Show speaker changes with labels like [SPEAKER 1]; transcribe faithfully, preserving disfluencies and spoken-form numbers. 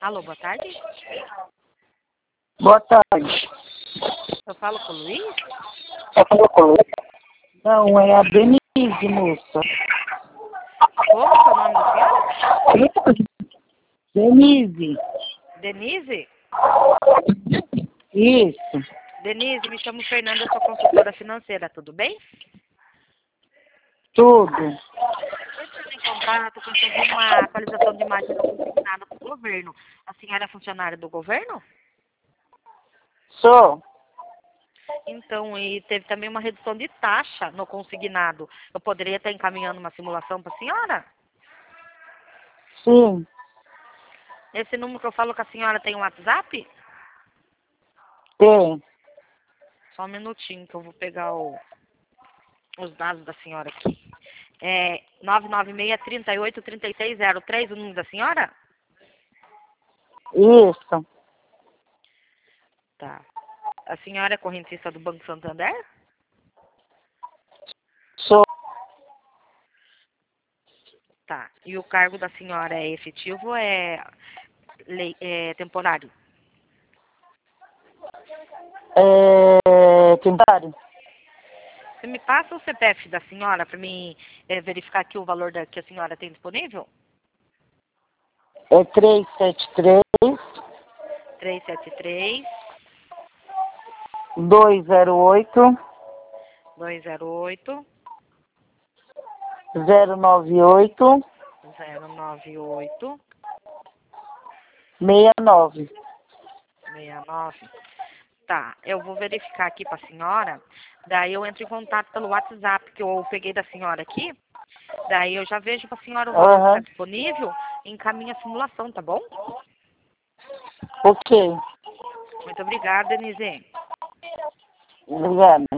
[SPEAKER 1] Alô, boa tarde.
[SPEAKER 2] Boa tarde.
[SPEAKER 1] Eu falo com o Luiz?
[SPEAKER 2] É com o Luiz? Não, é a Denise, moça.
[SPEAKER 1] Como que é o nome da senhora?
[SPEAKER 2] Denise.
[SPEAKER 1] Denise?
[SPEAKER 2] Isso.
[SPEAKER 1] Denise, me chamo Fernanda, sou consultora financeira, tudo bem?
[SPEAKER 2] Tudo.
[SPEAKER 1] Eu estou em contato com uma atualização de imagem não consignada para o governo. A senhora é funcionária do governo?
[SPEAKER 2] Sou.
[SPEAKER 1] Então, e teve também uma redução de taxa no consignado. Eu poderia estar encaminhando uma simulação para a senhora?
[SPEAKER 2] Sim.
[SPEAKER 1] Esse número que eu falo com a senhora tem um WhatsApp?
[SPEAKER 2] Tem.
[SPEAKER 1] Só um minutinho que eu vou pegar o, os dados da senhora aqui. É nove nove seis, três oito, três seis zero três, o número da senhora?
[SPEAKER 2] Isso.
[SPEAKER 1] Tá. A senhora é correntista do Banco Santander?
[SPEAKER 2] Sou.
[SPEAKER 1] Tá. E o cargo da senhora é efetivo ou é, lei- é temporário?
[SPEAKER 2] É... Temporário.
[SPEAKER 1] Você me passa o C P F da senhora para mim é, verificar aqui o valor da, que a senhora tem disponível?
[SPEAKER 2] É três sete três,
[SPEAKER 1] três sete três,
[SPEAKER 2] dois zero oito,
[SPEAKER 1] dois zero oito,
[SPEAKER 2] zero nove oito,
[SPEAKER 1] zero nove oito,
[SPEAKER 2] seis nove.
[SPEAKER 1] seis nove. Tá, eu vou verificar aqui para a senhora, daí eu entro em contato pelo WhatsApp que eu peguei da senhora aqui, daí eu já vejo para a senhora o valor que está
[SPEAKER 2] Aham.
[SPEAKER 1] disponível e encaminho a simulação, tá bom?
[SPEAKER 2] Ok.
[SPEAKER 1] Muito obrigada, Denise.
[SPEAKER 2] Obrigada.